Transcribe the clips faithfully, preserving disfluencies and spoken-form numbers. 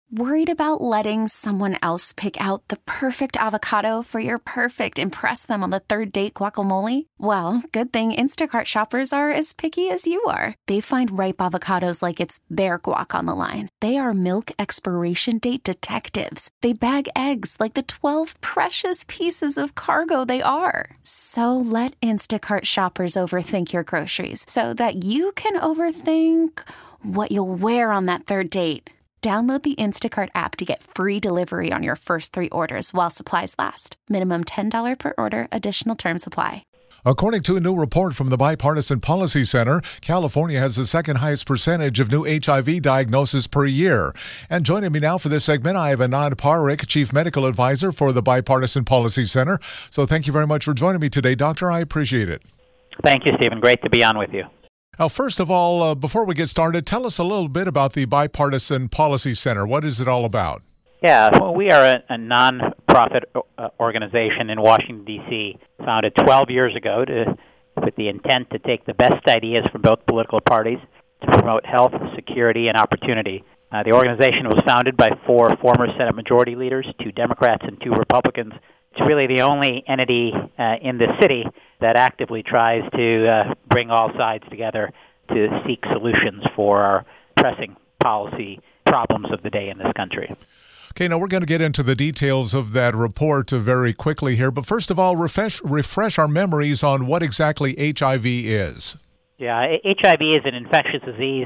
Worried about letting someone else pick out the perfect avocado for your perfect impress them on the third date guacamole? Well, good thing Instacart shoppers are as picky as you are. They find ripe avocados like it's their guac on the line. They are milk expiration date detectives. They bag eggs like the twelve precious pieces of cargo they are. So let Instacart shoppers overthink your groceries so that you can overthink what you'll wear on that third date. Download the Instacart app to get free delivery on your first three orders while supplies last. Minimum ten dollars per order. Additional terms apply. According to a new report from the Bipartisan Policy Center, California has the second highest percentage of new H I V diagnoses per year. And joining me now for this segment, I have Anand Parikh, Chief Medical Advisor for the Bipartisan Policy Center. So thank you very much for joining me today, Doctor. I appreciate it. Thank you, Stephen. Great to be on with you. Now, first of all, uh, before we get started, tell us a little bit about the Bipartisan Policy Center. What is it all about? Yeah, well, we are a, a non-profit uh, organization in Washington, D C, founded twelve years ago to, with the intent to take the best ideas from both political parties to promote health, security, and opportunity. Uh, the organization was founded by four former Senate Majority Leaders, two Democrats and two Republicans. It's really the only entity uh, in the city that actively tries to uh, bring all sides together to seek solutions for our pressing policy problems of the day in this country. Okay, now we're going to get into the details of that report uh, very quickly here, but first of all, refresh, refresh our memories on what exactly H I V is. Yeah, H I V is an infectious disease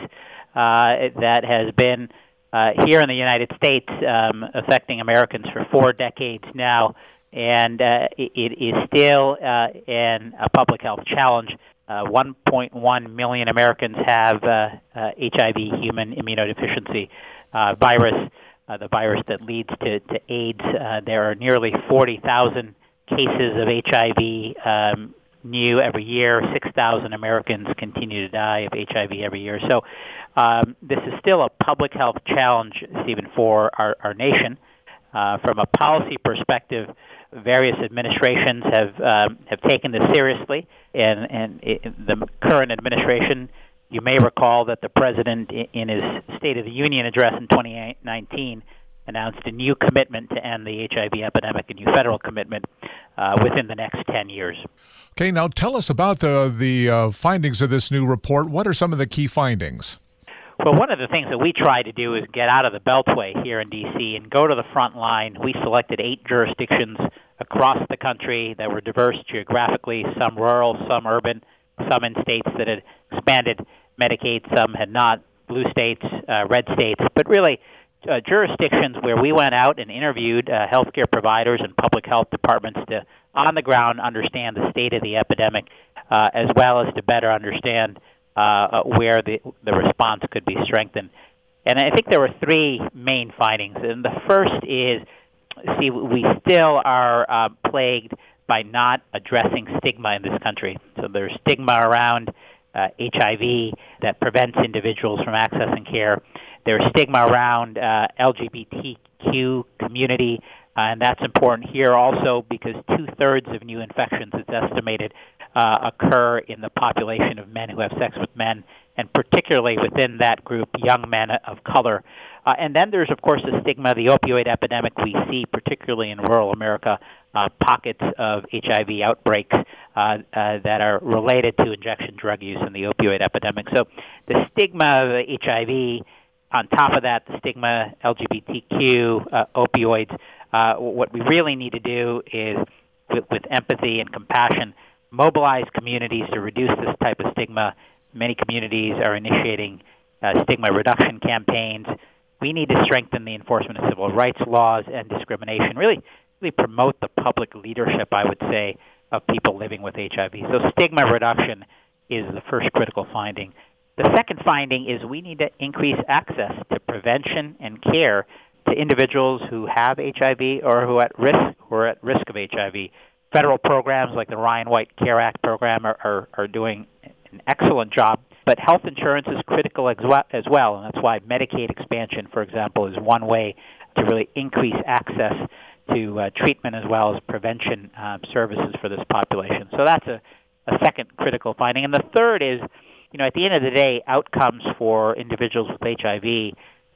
uh, that has been uh, here in the United States um, affecting Americans for four decades now. And uh, it is still uh, an, a public health challenge. Uh, one point one million Americans have uh, uh, H I V, human immunodeficiency uh, virus, uh, the virus that leads to, to AIDS. Uh, there are nearly forty thousand cases of H I V um, new every year. six thousand Americans continue to die of H I V every year. So um, this is still a public health challenge, Stephen, for our, our nation. Uh, from a policy perspective, various administrations have um, have taken this seriously, and and it, the current administration, you may recall that the president, in his State of the Union address in twenty nineteen, announced a new commitment to end the H I V epidemic, a new federal commitment uh, within the next ten years. Okay, now tell us about the the uh, findings of this new report. What are some of the key findings? Well, one of the things that we try to do is get out of the Beltway here in D C and go to the front line. We selected eight jurisdictions across the country that were diverse geographically, some rural, some urban, some in states that had expanded Medicaid, some had not, blue states, uh, red states, but really uh, jurisdictions where we went out and interviewed uh, healthcare providers and public health departments to, on the ground, understand the state of the epidemic, uh, as well as to better understand Uh, where the the response could be strengthened. And I think there were three main findings. And the first is, see, we still are uh, plagued by not addressing stigma in this country. So there's stigma around uh, H I V that prevents individuals from accessing care. There's stigma around uh, L G B T Q community, uh, and that's important here also because two-thirds of new infections, it's estimated, Uh, occur in the population of men who have sex with men, and particularly within that group, young men of color. Uh, and then there's, of course, the stigma of the opioid epidemic. We see, particularly in rural America, uh, pockets of H I V outbreaks uh, uh, that are related to injection drug use and the opioid epidemic. So the stigma of H I V, on top of that, the stigma L G B T Q, uh, opioids, uh, what we really need to do is, with, with empathy and compassion, mobilize communities to reduce this type of stigma. Many communities are initiating uh, stigma reduction campaigns. We need to strengthen the enforcement of civil rights laws and discrimination, really, really promote the public leadership, I would say, of people living with H I V. So stigma reduction is the first critical finding. The second finding is we need to increase access to prevention and care to individuals who have H I V or who are at risk, who are at risk of H I V. Federal programs like the Ryan White CARE Act program are, are, are doing an excellent job, but health insurance is critical as well, as well, and that's why Medicaid expansion, for example, is one way to really increase access to uh, treatment as well as prevention uh, services for this population. So that's a, a second critical finding. And the third is, you know, at the end of the day, outcomes for individuals with H I V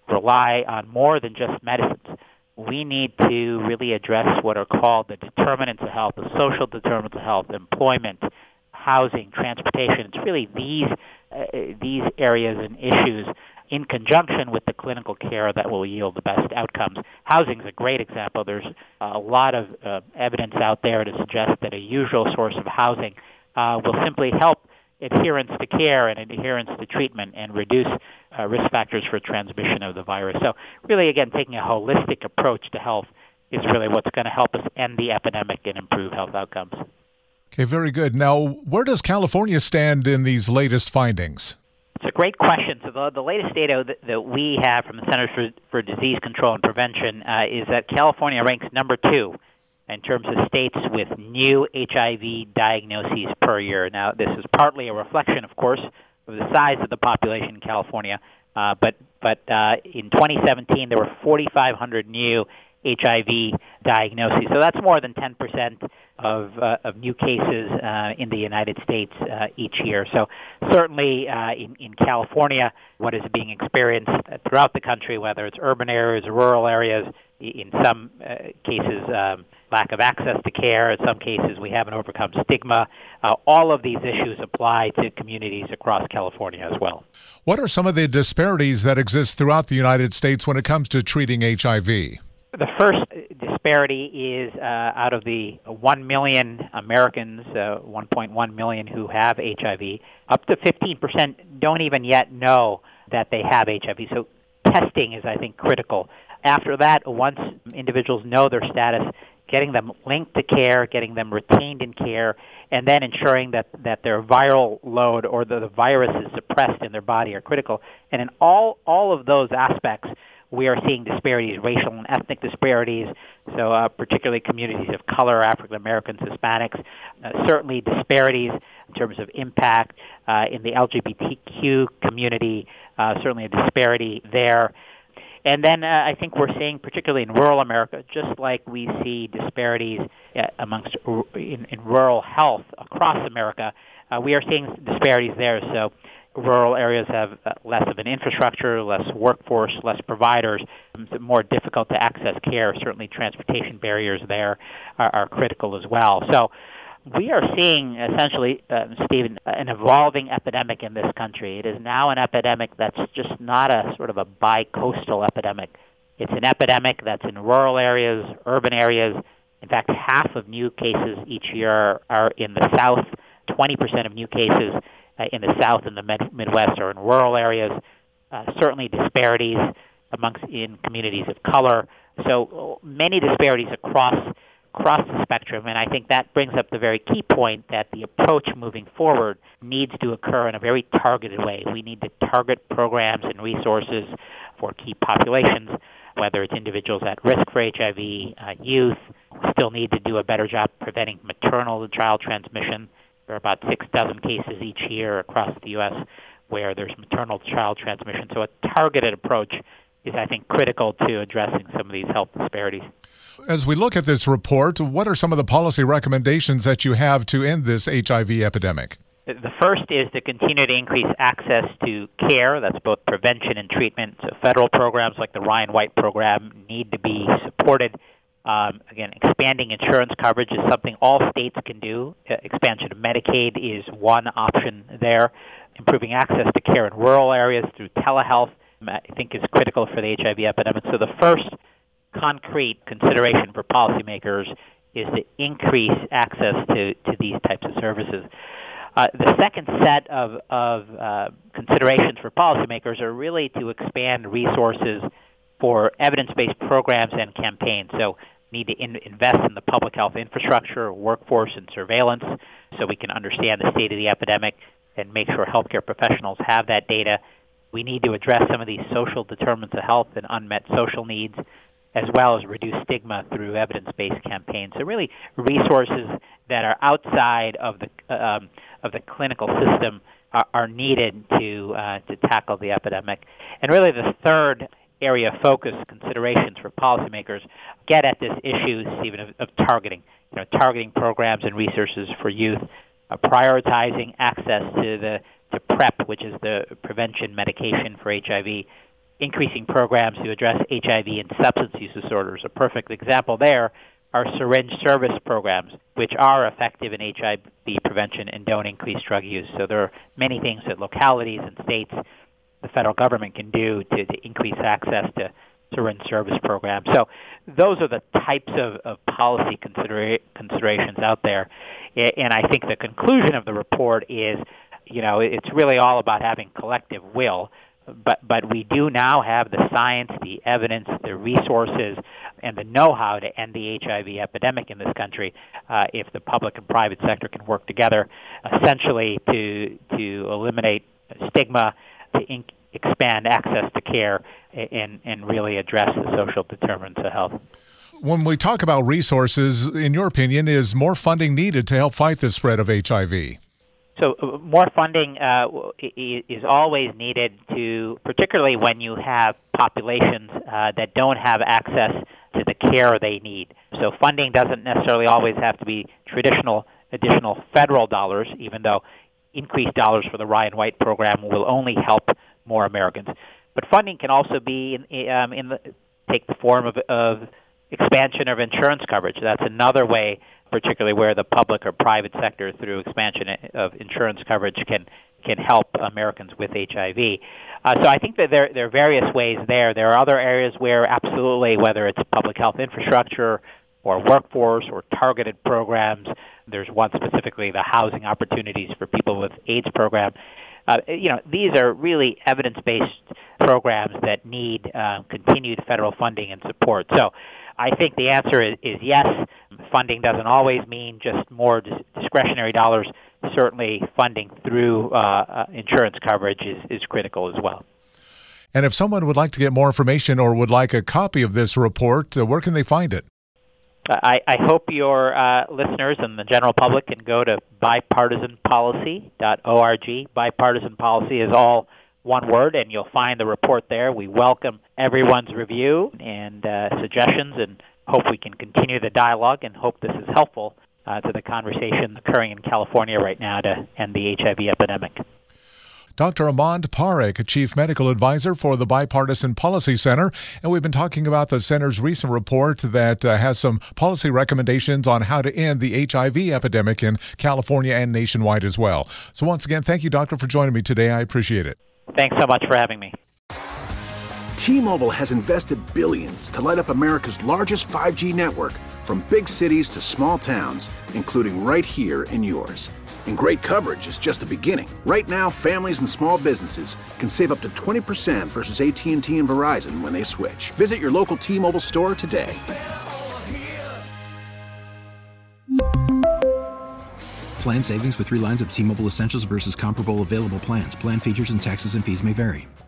rely on more than just medicines. We need to really address what are called the determinants of health, the social determinants of health, employment, housing, transportation. It's really these uh, these areas and issues in conjunction with the clinical care that will yield the best outcomes. Housing is a great example. There's a lot of uh, evidence out there to suggest that a usual source of housing uh, will simply help adherence to care and adherence to treatment and reduce uh, risk factors for transmission of the virus. So really, again, taking a holistic approach to health is really what's going to help us end the epidemic and improve health outcomes. Okay, very good. Now, where does California stand in these latest findings? It's a great question. So the, the latest data that, that we have from the Centers for, for Disease Control and Prevention uh, is that California ranks number two in terms of states with new H I V diagnoses per year. Now, this is partly a reflection, of course, of the size of the population in California, uh, but but uh, in twenty seventeen there were forty-five hundred new H I V diagnoses. So that's more than ten percent of uh, of new cases uh, in the United States uh, each year. So certainly uh, in, in California, what is being experienced throughout the country, whether it's urban areas or rural areas, in some uh, cases um, lack of access to care, in some cases we haven't overcome stigma. Uh, all of these issues apply to communities across California as well. What are some of the disparities that exist throughout the United States when it comes to treating H I V? The first disparity is uh, out of the one million Americans, uh, one point one million who have H I V, up to fifteen percent don't even yet know that they have H I V. So testing is, I think, critical. After that, once individuals know their status, getting them linked to care, getting them retained in care, and then ensuring that, that their viral load or the, the virus is suppressed in their body are critical. And in all, all of those aspects, we are seeing disparities, racial and ethnic disparities, so uh, particularly communities of color, African Americans, Hispanics, uh, certainly disparities in terms of impact uh, in the L G B T Q community, uh, certainly a disparity there. And then uh, I think we're seeing, particularly in rural America, just like we see disparities uh, amongst in, in rural health across America, uh, we are seeing disparities there. So rural areas have less of an infrastructure, less workforce, less providers, it's more difficult to access care. Certainly transportation barriers there are, are critical as well. So we are seeing essentially, uh, Stephen, an evolving epidemic in this country. It is now an epidemic that's just not a sort of a bi-coastal epidemic. It's an epidemic that's in rural areas, urban areas. In fact, half of new cases each year are in the South, twenty percent of new cases Uh, in the South and the Mid- Midwest or in rural areas, uh, certainly disparities amongst in communities of color. So many disparities across across the spectrum, and I think that brings up the very key point that the approach moving forward needs to occur in a very targeted way. We need to target programs and resources for key populations, whether it's individuals at risk for H I V, uh, youth. We still need to do a better job preventing maternal to child transmission. There are about six dozen cases each year across the U S where there's maternal to child transmission. So a targeted approach is, I think, critical to addressing some of these health disparities. As we look at this report, what are some of the policy recommendations that you have to end this H I V epidemic? The first is to continue to increase access to care. That's both prevention and treatment. So federal programs like the Ryan White program need to be supported. Um, again, expanding insurance coverage is something all states can do. Uh, expansion of Medicaid is one option there. Improving access to care in rural areas through telehealth, I think, is critical for the H I V epidemic. So the first concrete consideration for policymakers is to increase access to, to these types of services. Uh, the second set of, of uh, considerations for policymakers are really to expand resources for evidence-based programs and campaigns. So need to in, invest in the public health infrastructure, workforce, and surveillance so we can understand the state of the epidemic and make sure healthcare professionals have that data. We need to address some of these social determinants of health and unmet social needs, as well as reduce stigma through evidence-based campaigns. So really resources that are outside of the um, of the clinical system are, are needed to uh, to tackle the epidemic. And really the third area of focus considerations for policymakers get at this issue, Stephen, of, of targeting. You know, targeting programs and resources for youth, uh, prioritizing access to the to PrEP, which is the prevention medication for H I V, increasing programs to address H I V and substance use disorders. A perfect example there are syringe service programs, which are effective in H I V prevention and don't increase drug use. So there are many things that localities and states, the federal government can do to, to increase access to syringe service programs. So those are the types of, of policy considera- considerations out there. And I think the conclusion of the report is, you know, it's really all about having collective will. But but we do now have the science, the evidence, the resources, and the know-how to end the H I V epidemic in this country uh, if the public and private sector can work together, essentially to to eliminate stigma, to inc- expand access to care, and, and really address the social determinants of health. When we talk about resources, in your opinion, is more funding needed to help fight the spread of H I V? So uh, more funding uh, is always needed to, particularly when you have populations uh, that don't have access to the care they need. So funding doesn't necessarily always have to be traditional additional federal dollars, even though increased dollars for the Ryan White program will only help more Americans. But funding can also be in, um, in the, take the form of, of expansion of insurance coverage. That's another way, particularly where the public or private sector, through expansion of insurance coverage, can can help Americans with H I V. Uh, so I think that there, there are various ways there. There are other areas where absolutely, whether it's public health infrastructure or workforce or targeted programs, there's one specifically, the housing opportunities for people with AIDS program. Uh, you know, these are really evidence-based programs that need uh, continued federal funding and support. So I think the answer is, is yes. Funding doesn't always mean just more dis- discretionary dollars. Certainly funding through uh, uh, insurance coverage is, is critical as well. And if someone would like to get more information or would like a copy of this report, uh, where can they find it? I, I hope your uh, listeners and the general public can go to bipartisan policy dot org. Bipartisan policy is all one word, and you'll find the report there. We welcome everyone's review and uh, suggestions, and hope we can continue the dialogue, and hope this is helpful uh, to the conversation occurring in California right now to end the H I V epidemic. Doctor Armand Parikh, Chief Medical Advisor for the Bipartisan Policy Center, and we've been talking about the center's recent report that uh, has some policy recommendations on how to end the H I V epidemic in California and nationwide as well. So once again, thank you, Doctor, for joining me today. I appreciate it. Thanks so much for having me. T-Mobile has invested billions to light up America's largest five G network, from big cities to small towns, including right here in yours. And great coverage is just the beginning. Right now, families and small businesses can save up to twenty percent versus A T and T and Verizon when they switch. Visit your local T-Mobile store today. Plan savings with three lines of T-Mobile Essentials versus comparable available plans. Plan features and taxes and fees may vary.